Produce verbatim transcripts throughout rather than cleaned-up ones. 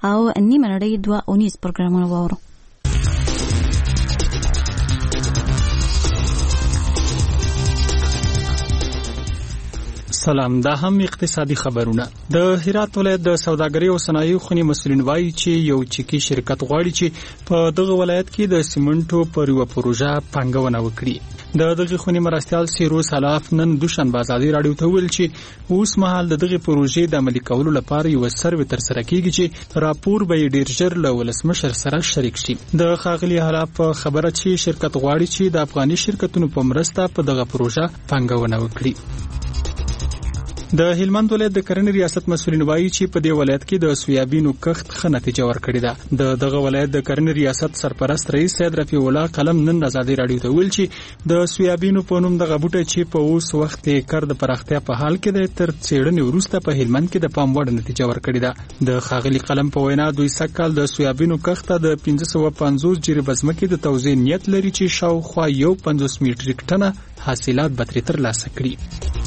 او نیمه نړۍ دوه اونیز پروګرامونه واورو. سلام، دا هم اقتصادي خبرونه. د هرات ولایت د سوداګرۍ او صنایعو خونې مسؤلین وایي چې یو چکی شرکت غواړي چې په دغه ولایت کې د سیمنټو پر یو پروژه پانګونه وکړي. د دغه خونې مرستیال سیروس الاف نن دوشنبه ازادي راډیو ته ویل چې اوس مهال د دغه پروژې د عملي کولو لپاره یو سروې ترسره کیږي چې راپور به ډیر ژر له ولسمشر سره شریک شي. د ښاغلي الاف خبره چې شرکت غواړي چې د افغاني شرکتونو په مرسته په دغه پروژه پانګونه وکړي. د هلمند ولایت د کرنې ریاست مسؤلین وایي چې په دې ولایت کې د سویابینو کښت ښه نتیجه ورکړې ده. د دغه ولایت د کرنې ریاست سرپرست رئیس سید رفیع الله قلم نن ازادي راډیو ته ویل چې د سویابینو په نوم دغه بوټی چې په اوس وخت کې کار د پراختیا په حال کې دی تر څېړنې وروسته په هلمند کې د پام وړ نتیجه ورکړې ده. د ښاغلي قلم په وینا دوی سږکال د سویابینو کښت د پنځه سوه پنځوس جریبه ځمکې د توزیع نیت لري چې شاوخوا یو پنځوس میټریک ټنه حاصلات به ترې ترلاسه کړي.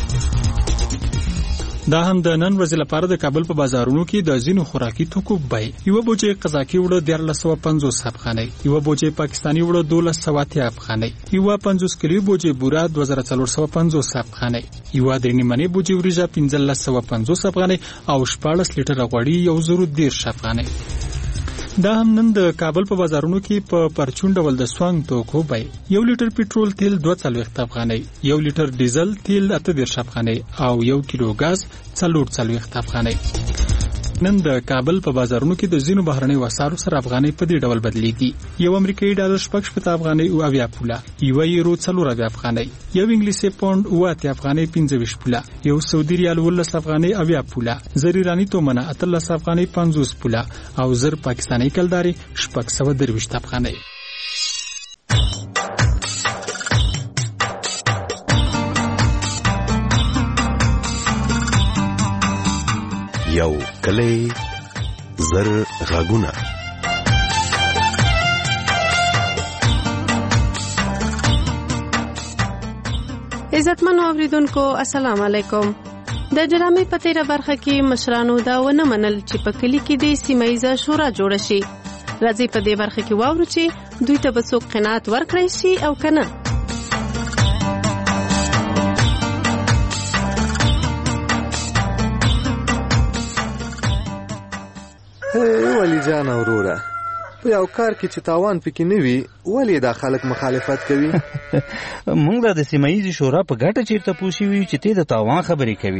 دا هم د نن ورځې لپاره د کابل په بازارونو کې د ځینو خوراکي توکو بیې. یوه بوجۍ قزاقي اوړه دیارلس سوه پنځوس افغانۍ، یوه بوجۍ پاکستاني اوړه دولس سوه اتیا افغانۍ، یوه پنځوس کیلو بوجۍ بوره دوه زره څلور سوه پنځوس افغانۍ، یوه درې نیمنۍ بوجۍ وریجه پنځلس سوه پنځوس افغانۍ او شپاړس لیټره غوړي یو زر دېرش افغانۍ. دا هم نن د کابل په بازارونو کې په پرچون ډول د سوانګ توکو بیې. یو لیټر پټرول تیل دوه څلوېښت افغانۍ، یو لیټر ډیزل تیل اته دېرش افغانۍ او یو کیلو ګاز څلور څلوېښت افغانۍ. نن د کابل په بازارونو کې د ځینو بهرنیو اسعارو سره افغانۍ په دې ډول بدلېږي. یو امریکایي ډالر شپږ شپېته افغانۍ او اویا پوله، یوه یورو څلور اویا افغانۍ، یو انګلیسي پاونډ اوه اتیا افغانۍ پنځه ویشت پوله، یو سعودي ریال اوولس افغانۍ اویا پوله، زر ایراني تومنه اتلس افغانۍ پنځوس پوله او زر پاکستاني کلداري شپږ سوه درویشت افغانۍ. یو کلی زر غاګونه. عزتمن اوریدونکو السلام علیکم. د ډرامې په تیره برخه کې مشرانو دا ونه منل چې په کلی کې د سیمه ییزه شورا جوړه شي. راځي په دې برخه کې واورو چې دوی ته به څوک قناعت ورکړی شي او کنه. ولی جان اورورا په یو کار کې چې تاوان پکې نه وي ولې دا خلک مخالفت کوي؟ موږ د سیمه ییزې شورا په ګټه چیرته پوه شوي چې ته د تاوان خبرې کوي.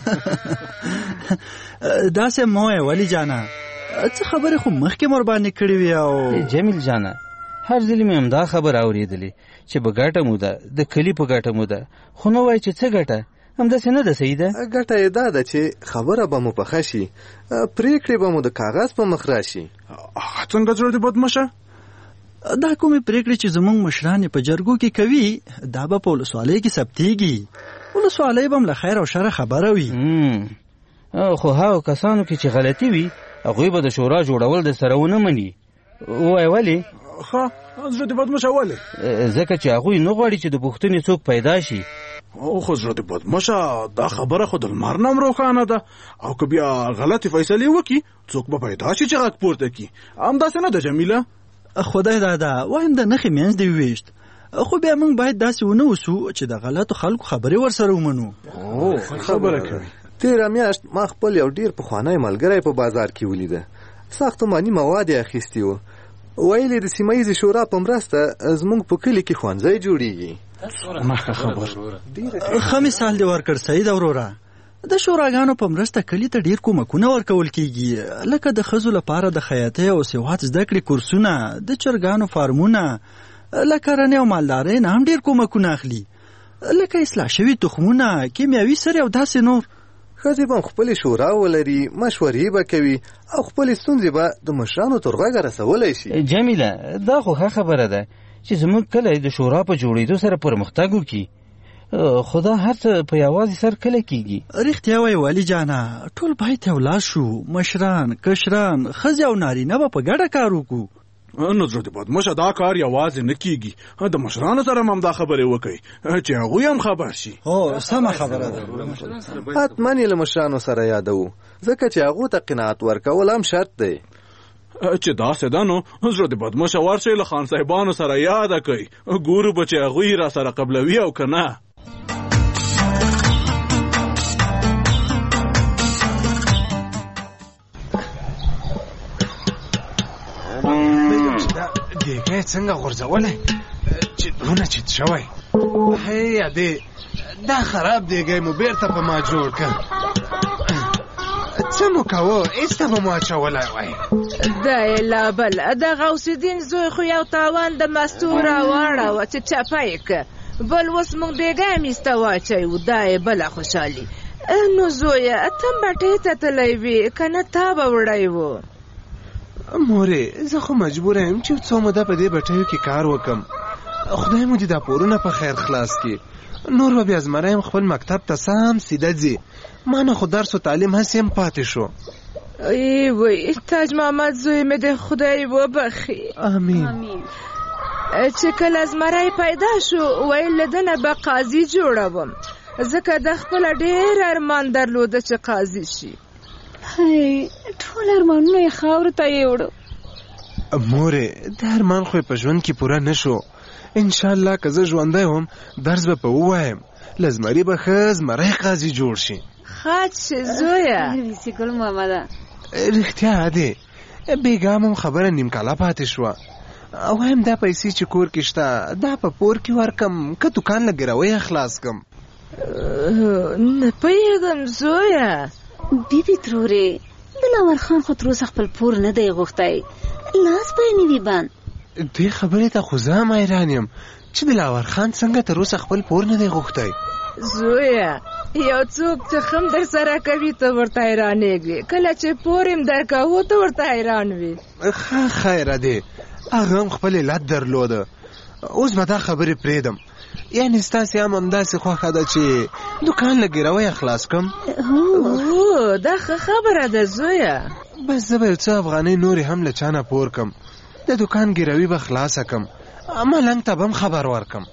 داسې مه وایه ولی جانه، څه خبرې خو مخکې مور باندې کړې وي. او جمیل جانه هر ځلې مې همدا خبره اورېدلې چې په ګټه مو ده، د کلي په ګټه مو ده، خو نه وایي چې څه ګټه. همداسې نه ده صحیح ده. ګټه یې دا ده چې خبره به مو پخه شي، پرېکړې به مو د کاغذ په مخ راشي. څنګه زړه دې بد مشه؟ دا کومې پرېکړې چې زموږ مشران په جرګو کې کوي دا به په ولسوالۍ کې ثبتېږي. ولسوالۍ به هم له خیر او شره خبره وي. خو هغو کسانو کې چې غلطي وي هغوی به د شورا جوړول د سره ونه مني. ووایه ولې؟ ښه زړه دې بد مشه ولې؟ ځکه چې هغوی نه غواړي چې د پوښتنې څوک پیدا شي. او خو زړه دې بد مشه، دا خبره خو د لمر نه هم روښانه ده، او که بیا غلطې فیصلې وکړي څوک به پیدا شي چې غږ پورته کړي. همداسې نه ده جمیله؟ خدای دادا وایم د نښې منځ دې وویشت، خو بیا موږ باید داسې ونه اوسو چې د غلطو خلکو خبرې ورسره ومنو. او خبره کوي. تېره میاشت ما خپل یو ډېر پخوانی ملګری په بازار کې ولیده. ساختماني مواد یې اخیستي وو. ویل د سیمه ییزې شورا په مرسته زموږ په کلي کې ښوونځی جوړیږي. ښه مثال دې ورکړ سید وروره. د شوراګانو په مرسته کلي ته ډیر کومکونه ورکول کیږي، لکه د ښځو لپاره د خیاطۍ او سواد زده کړې کورسونه، د چرګانو فارمونه، له کرنې او مالدارۍ نه هم ډیر کومکونه اخلي، لکه اصلاح شوي تخمونه، کیمیاوي سرې او داسې نور. ښځې به خپلې شورا ولري، مشورې به کوي او خپلې ستونزې به د مشرانو تر غوږه رسولی شي. جمیله دا خو ښه خبره ده چې زموږ کلی د شورا په جوړېدو سره پرمختګ وکړي، خو دا هر څه په یوازې سر کله کېږي. رښتیا وایي والي جانه، ټول باید ته ولاړ شو، مشران، کشران، ښځې او نارینه به په ګډه کار وکړو. نو زړه دې بد مشه، دا کار یوازې نه کېږي، د مشرانو سره هم دا خبرې وکړئ چې هغوی هم خبر شي. هو سمه خبره ده. حتما یې له مشرانو سره یادوو، ځکه چې هغو ته قناعت ورکول هم شرط دی. چې داسې ده نو زړه د بدمشه ورشئ له خان صاحبانو سره یاده کوي ګورو به چې هغوی را سره قبلوي او که نه. دیګی څنګه غورځولی چې دونه چیت شوی؟ هی ادې دا خراب دیګی مو بیرته په ما جوړ کړ. څه مو کوه هېڅ ته به مو اچولی وای. دا یې لا بله د غوث الدین زوی خو یو تاوان د مستو راواړوه چې چپه یې که بل اوس موږ دیګی میسته واچوو. دا یې بله خوشحالي. نو زویه ته بټۍ ته تلی وې که نه تا به وړی و؟ مورې زه خو مجبوره یم چې څو موده په دې بټیو کې کار وکم. خدای مو دې دا پورونه په خیر خلاص کړي. نور به بیا زمری یم خپل مکتب ته سم سیده ځي. ما نه خو درس و تعلیم هسې هم پاتې شو. ای وای تاج محمد زوی مې د خدای وبخي. آمین. چې کله زمری پیدا شو ویل له ده نه به قاضي جوړوم ځکه د خپله ډېر ارمان درلوده چې قاضي شي. هی ټول ارمانونه یې خاورو ته یوړو. مورې دا ارمان خو په ژوند کې پوره نه شو. انشاءالله که زه ژوندی وم درس به په ووایم له زمري به ښه زمری قاضي جوړ شي. خاط شي زویه. ویسي ګل محمده رښتیا دی بېګا هم خبره نیم کاله پاتې شوه. وایم دا پیسې چې کور کې شته دا په پور کې ورکم که دوکان له ګروۍ خلاص کم. نه پوهېږم زویه. بیبي ترورې دلاور خان خو تر اوسه خپل پور نه دی غوښتی لاس به یې نه وي بند. دې خبرې ته خو زه هم حیران یم چې دلاور خان څنګه تر اوسه خپل پور نه دی غوښتی. زویه یو څوک چې خم در سره کوي ته ورته حیرانېږي کله چې پور یې درکوو ته ورته حیران وي. ښه خیره دی هغه هم خپل علت درلوده. اوس به دا خبرې پرېږدم. یعنې ستاسې هم همداسې خوښه ده چې دوکان له ګروۍ خلاص کړم؟ هو دا ښه خبره ده زویه. بس زه به یو څه افغانۍ نورې هم له چا نه پور کړم د دوکان ګروي به خلاصه کړم ملنګ ته به هم خبر ورکړم.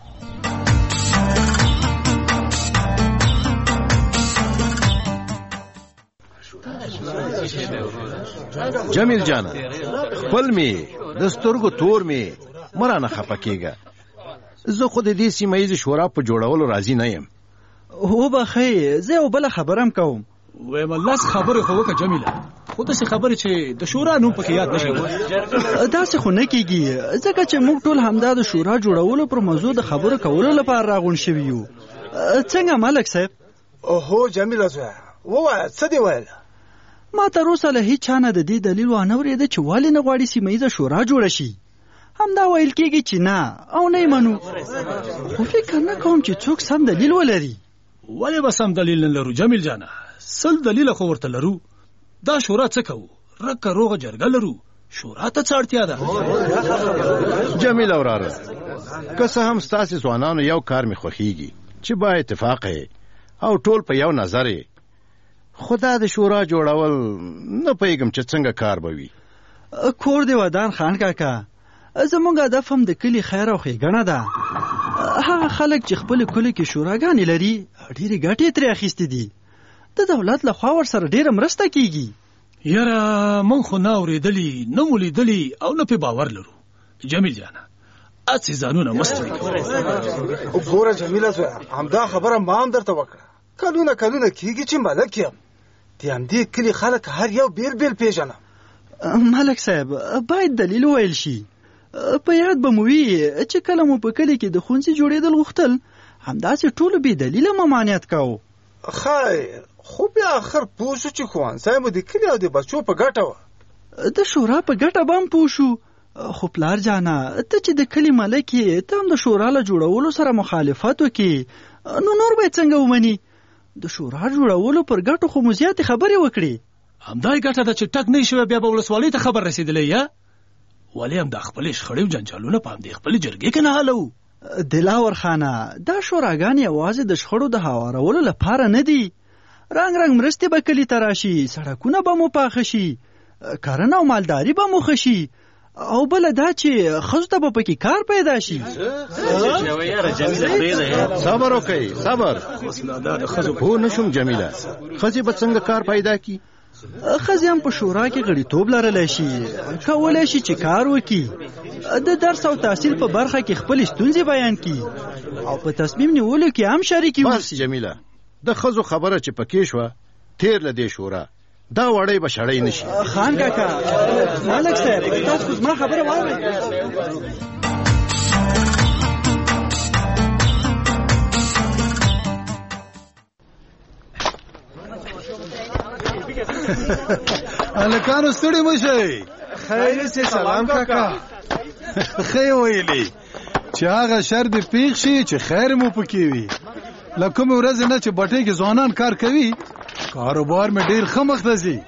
جمیل جانا خپل می د سترګو تور می مرانه خپه کېږه. زه خو د دې سیمه ییزې شورا په جوړولو راضي نه یم. وبخئ زه یو بله خبره هم کوم. وایم لاس خبرې خو وکړه جمیله خو داسې خبرې چې د شورا نوم پکې یاد نشي. داسې خو نه کېږي ځکه چې موږ ټول همدا د شورا جوړولو پر موضوع د خبرو کولو لپاره راغونډ شوي یو. څنګه ملک صاحب؟ اوهو جمیله زویه ووایه څه دې ویل؟ ما تر اوسه له هیڅ چا نه د دې دلیل وانه اورېده چې ولې نه غواړي سیمه ییزه شورا جوړه شي. همدا ویل کېږي چې نه او نه یې منو. خو فکر نه کوم چې څوک سم دلیل ولري. ولې به سم دلیل نه لرو جمیل جانه سل دلیله خو ورته لرو. دا شورا څه کوو رکه روغه جرګه لرو شورا ته څه اړتیا ده؟ جمیل وراره که څه هم ستاسې ځوانانو یو کار مې خوښیږي چې با اتفاق او ټول په یو نظر یې خو دا د شورا جوړول نه پوهېږم چې څنګه کار به وي. کور دې ودان خان کاکا زموږ هدف هم د کلي خیر او ښېګڼه ده. هغه خلک چې خپل کلي کې شوراګانې لري ډېرې ګټې ترې اخیستې دي. د دولت لخوا ورسره ډېره مرسته کیږي. یاره موږ خو نه اورېدلي نه مو لیدلي او نه پې باور لرو. جمیل جانه هسې ځانونه مه ستړي کوئ. ګوره جمیله زویه همدا خبره ما هم درته وکړه. کلونه کلونه کېږي چې ملک یم د همدې کلي خلک هر یو بیل بیل پېژنم. ملک صاحب باید دلیل ویل شي. په یاد به مو وي چې کله مو په کلي کې د ښوونځي جوړېدل غوښتل همداسې ټولو بې دلیله ممانعت کوو. خیر خو بیا آخر پوه شو چې ښوونځی مو د کلي او د بچو په ګټه وه. د شورا په ګټه به هم پوه شو. خو پلار جانه ته چې د کلي ملک یې ته هم د شورا له جوړولو سره مخالفت وکړي نو نور به یې څنګه ومني؟ د شورا جوړولو پر ګټو خو مو زیاتې خبرې وکړي. همدا یې ګټه ده چې ټک نه شوی بیا به ولسوالۍ ته خبر رسېدلی یا ولې هم دا خپلې شخړې او جنجالونه په همدې خپلې جرګې کې نه حلوو. دلاور خانه دا شوراګانې یوازې د شخړو د هوارولو لپاره نه دي. رنګ رنګ مرستې به کلي ته راشي سړکونه به مو پاخه شي کرنه او مالداري به مو ښه شي او بله دا چې ښځو ته به پکې کار پیدا شي. صبر وکئ صبر. پوه نه شوم جمیله ښځې به څنګه کار پیدا کړي؟ ښځې هم په شورا کې غړیتوب لرلی شي، کولی شي چې کار وکړي، د درس او تحصیل په برخه کې خپلې ستونزې بیان کړي او په تصمیم نیولو کې هم شریکې بس اوسي. جمیله، د ښځو خبره چې پکې شوه تیر له دې شورا، دا وړی به شړی نشي. خان کاکا، ملک صاحب، تاسو خو زما خبره واورئ. هلکانو ستړي مه شئ. خیر سي سلام کاکا. ښه ویلي چې هغه شر دې پیښ شي چې خیر مو پکې وي. له کومې ورځې نه چې بټۍ کې ځوانان کار کوي، کاروبار مې ډېر ښه مخ ته ځي.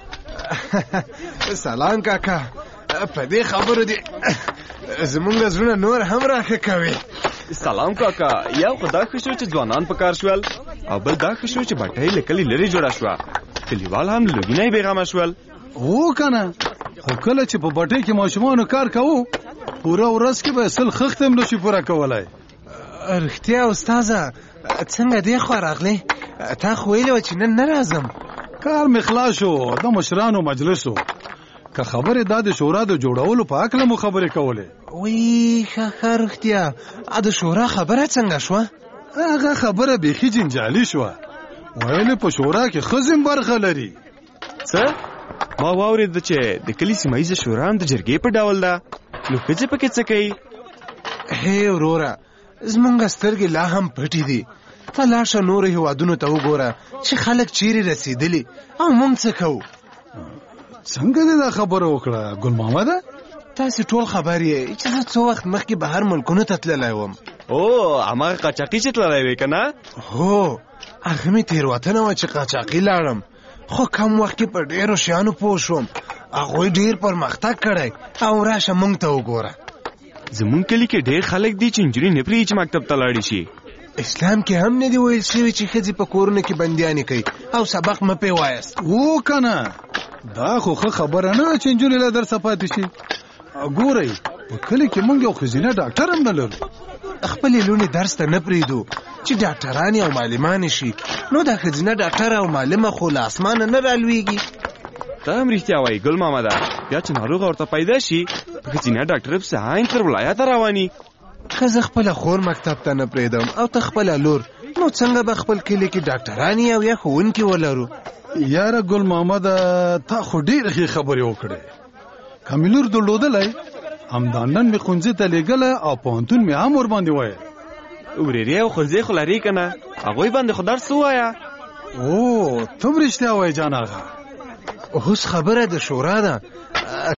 سلام کاکا، په دې خبرو دې زمونږ زړونه نور هم راښه کوي. سلام کاکا، یو خو دا ښه شو چې ځوانان په کار شول، او بل دا ښه شو چې بټۍ له کلي لرې جوړه شوه، کلیوال هم له لوګي نه یې بېغمه شول. هو که نه، خو کله چې په بټۍ کې ماشومانو کار کوو، پوره ورځ کې به سل خښت هم نشي پوره کولی. رښتیا استاذه، څنګه دې خوا راغلی؟ تا خو ویلې وه چې نن نه راځم. کار مې خلاص شو، د مشرانو مجلس و. که خبرې دا د شورا د جوړولو په هکله مو خبرې کولې. وی ښه ښه، رښتیا د شورا خبره څنګه شوه؟ هغه خبره بیخي جنجالي شوه. ویلې په شورا کې ښځې برخه لري. څه؟ ما واورېده چې د کلي سیمه ییزه شورا هم د جرګې په ډول ده، نو ښځې پکې څه کوي؟ هی وروره، زمونږ سترګې لا هم پټې دي. ته لاړ شه نورو هېوادونو ته وګوره چې خلک چیرې رسېدلي او موږ څه کوو. څنګه دې دا خبره وکړه ګل محمده؟ تاسې ټول خبر یې چې زه څو وخت مخکې بهر ملکونو ته تللی وم. او هماغه قاچاقي چې تللی وې که نه؟ هو، هغه مې تېروتنه وه چې قاچاقي لاړم، خو کم وخت کې په ډېرو شیانو پوه شوم. هغوی ډېر پرمختګ کړی او راشه موږ ته وګوره. زمونږ کلي کې ډېر خلک دي چې نجونې نه پرېږدي چې مکتب ته لاړې شي. اسلام کې هم نه دی ویل شوي چې ښځې په کورونو کې بندیانې کوي او سبق مه پې وایاست. و که نه، دا خو ښه خبره نه ده چې نجونې له درسه پاتې شي. ګورئ، په کلي کې موږ یو ښځینه ډاکټر هم نه لرو. خپلې لوڼې درس ته نه پرېږدو چې ډاکټرانې او معلمانې شي، نو دا ښځینه ډاکټر او معلمه خو له اسمانه نه رالویږي. ته هم رښتیا وایي ګل محمده، بیا چې ناروغه ورته پیدا شي، ښځینه ډاکټر پسې هاین تر ولایته رواني. که زه خپله خور مکتب ته نه پرېږدم او ته خپله لور، نو څنګه به خپل کلي کې ډاکټرانې او یا ښوونکي ولرو؟ یاره ګل محمده، تا خو ډېرې ښې خبرې وکړې. که مې لور درلودلی، همدا نن مې ښوونځي ته لېږله او پوهنتون مې هم ورباندې ویل. ورېرې او ښوونځی خو لرې که نه؟ هغوی باندې خو درس ووایه. او ته هم رښتیا وایې جان آغا. اوس خبره د شورا ده.